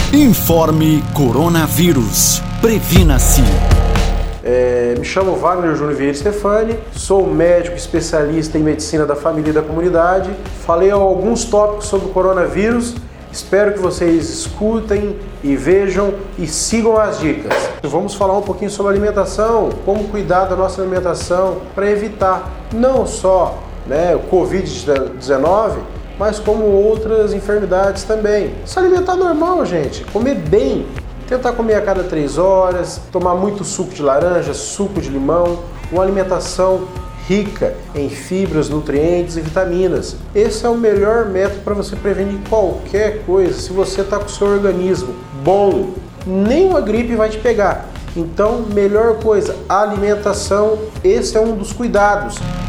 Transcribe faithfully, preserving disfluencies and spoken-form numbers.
Informe Coronavírus. Previna-se. É, me chamo Wagner Júnior Vieira Stefani, sou médico especialista em medicina da família e da comunidade. Falei alguns tópicos sobre o coronavírus. Espero que vocês escutem e vejam e sigam as dicas. Vamos falar um pouquinho sobre alimentação, como cuidar da nossa alimentação para evitar não só né, o covid dezenove, mas como outras enfermidades também. Se alimentar normal, gente, comer bem, tentar comer a cada três horas, tomar muito suco de laranja, suco de limão, uma alimentação rica em fibras, nutrientes e vitaminas. Esse é o melhor método para você prevenir qualquer coisa. Se você está com o seu organismo bom, nenhuma gripe vai te pegar. Então, melhor coisa, alimentação, esse é um dos cuidados.